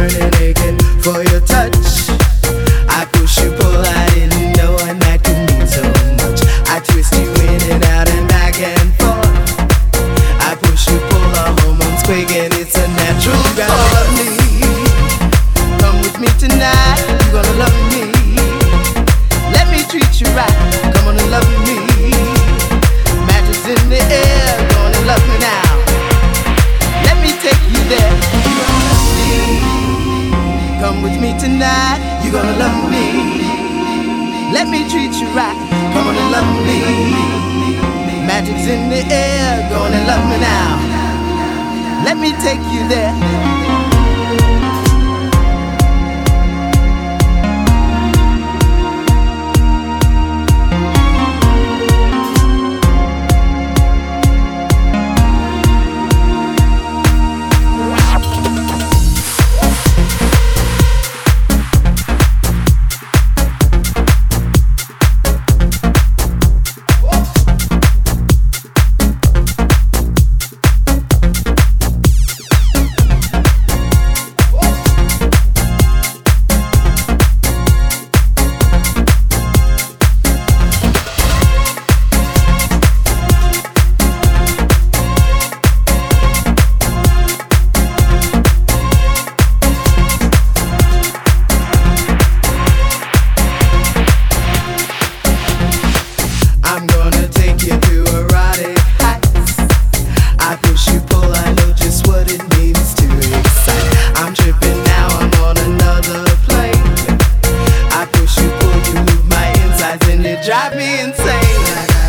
burning aching for your touch. I push you, pull, I didn't know and that could mean so much. I twist you in and out and back and forth. I push you, pull, our hormones quaking, it's a natural. You gotta love me, come with me tonight. You gonna love me, let me treat you right. Come on and love me, mattress in the air, gonna love me now. Let me take you there. You gonna love me, come with me tonight. You gonna love me, let me treat you right. Come on and love me, magic's in the air, gonna love me now. Let me take you there. Drive me insane.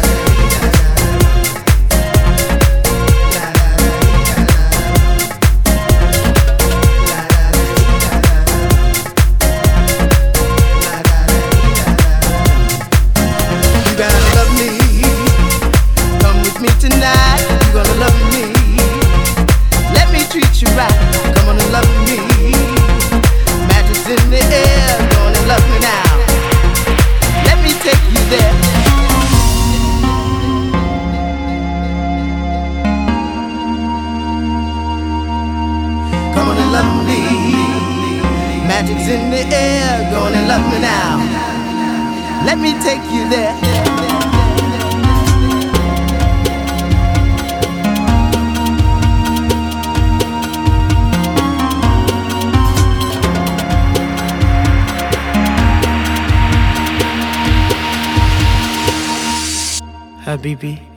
You gotta love me, come with me tonight. You gonna love me, let me treat you right. Come on and love me, mattress in the air, gonna love me now. Let me take you there. Come on and love me, magic's in the air, gonna love me now. Let me take you there. Habibi.